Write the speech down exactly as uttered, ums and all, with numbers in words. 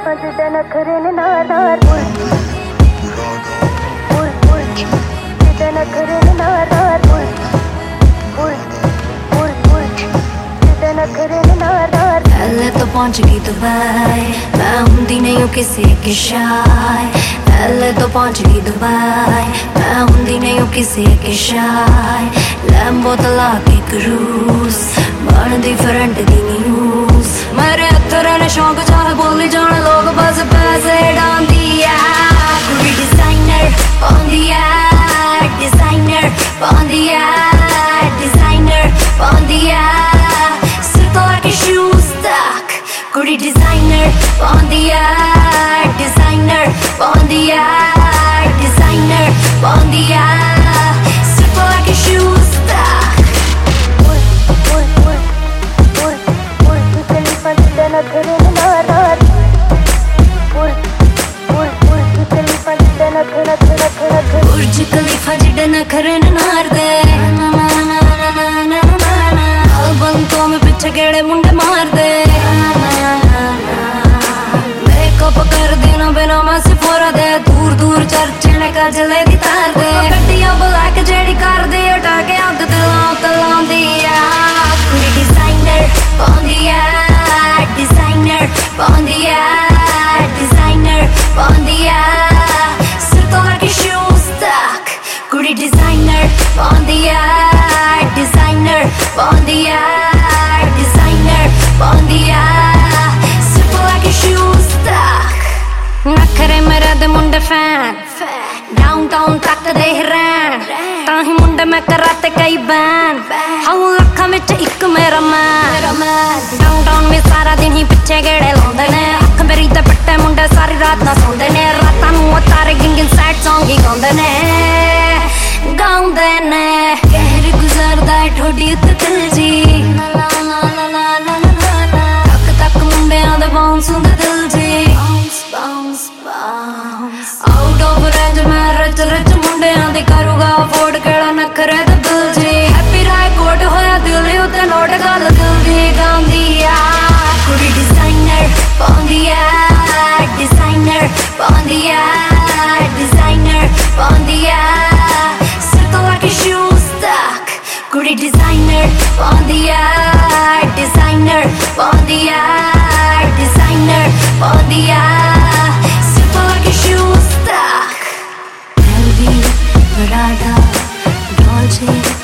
Fazida na karene nar nar pul pul pul Fazida na karene nar nar pul pul pul pul Fazida na karene nar nar पहले तो पहुंच गई Dubai, मैं हुंदी नहीं हूँ किसी की शाय। पहले तो पहुंच गई दुबई, मैं हुंदी नहीं हूँ किसी की शाय। लैम्बो तला के क्रूज बन दी फ्रंट दी न्यूज। मेरे हत्थों ने शौक चाहे बोली जान लोग बस पैसे डांदी है। पूरी डिजाइनर पांदी है, डिजाइनर पांदी है, डिजाइनर पांदी है। के शूज तक कुड़ी डिजाइनर पांदी है, डिजाइनर पांदी है, डिजाइनर पांदी है। सिर्फ के शूज तक पुल पुल पुल पुल पुल चली फंसदा ना करे नार नार पुल पुल पुल चली फंसदा ना करे करे करे बुर्ज खलीफा जिडे ना करे नार दे ना ना ना ना ना ना बंकों में पीछे गेड़े मुंडे मार दे। मेकअप कर देना बिना मैं सिफोरा दे। दूर दूर चर्चे ने काजले दी तार दे। गड्डियां ब्लैक जेड़ी कर दे उठा के अग तलां तलां दी है। पूरी डिजाइनर पांदी है, डिजाइनर पांदी है, डिजाइनर पांदी है। सिर तो लगे शूज तक कुड़ी डिजाइनर पांदी है, डिजाइनर पांदी है, डिजाइनर पांदी है। सिर्फ लगे शूज तक नखरे मेरे दे मुंडे फैन डाउनटाउन तक दे रैन ताही मुंडे मैं कराते कई बैन हाउ लखा विच इक मेरा मैन। डाउनटाउन में सारा दिन ही पिछे गेड़े लाउंदे ने। अख मेरी ते पट्टे मुंडे सारी रात ना सौंदे ने। रातां नूं तारे गिंगिन सैड सॉन्ग ही गाउंदे ने गाउंदे ने। कहर गुजरदा है ठोडी उत्ते दिल जी तक तक मुंडियां दे बाउंस हुंदे दिल जी। Bounce bounce out of range मैं रच रच मुंडियां दी करूगा अफोर्ड केड़ा नखरे ते दिल जी। हैप्पी राय कोट होया दिल उत्ते नोट गल दिल दी गांदी आ। कुड़ी डिजाइनर पांदी है, डिजाइनर पांदी है, डिजाइनर पांदी है। शूज तक कुड़ी डिजाइनर पांदी है, डिजाइनर पांदी है, डिजाइनर पांदी है। सिर्फ के शूज तक एलवी, प्राडा, डॉल्चे